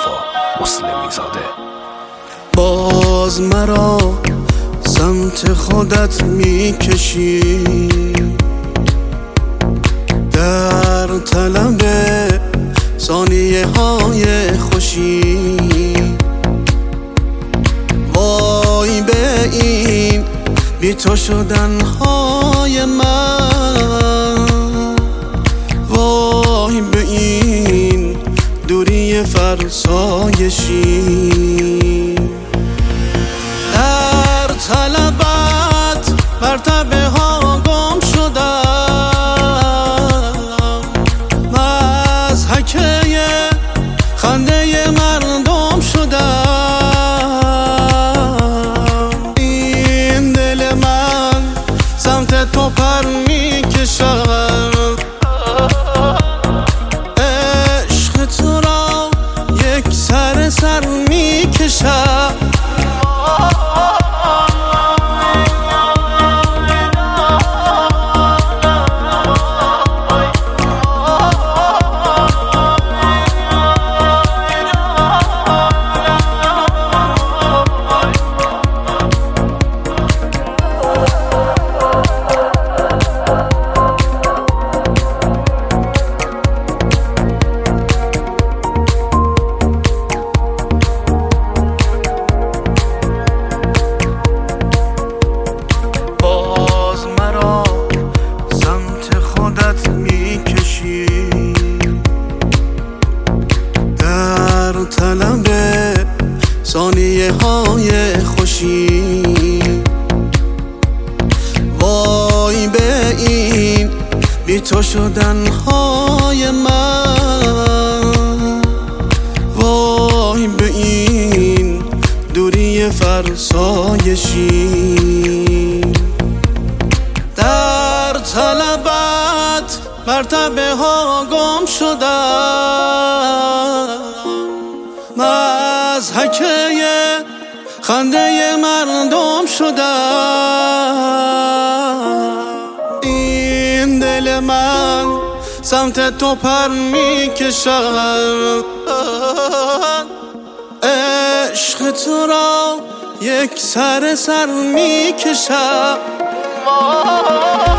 مصطفی مسلمی زاده. باز مرا سمت خودت میکشی، در طلب ثانیه های خوشی. وای به این بی تو شدن های من، وای به این دوری فرسایشی. در طلبت مرتبه ها گم شدم، مضحکه خنده مردم شدم. این دل من سمت تو پر میکشد، عشق تو را یک سر سر میکشد. طلب ثانیه های خوشی. وای به این بی تو شدن های من، وای به این دوری فرسایشی. در طلبت مرتبه ها گم شدم، مضحکه خنده مردم شدم. این دل من سمت تو پر میکشد، عشق تو را یک سر سر میکشد.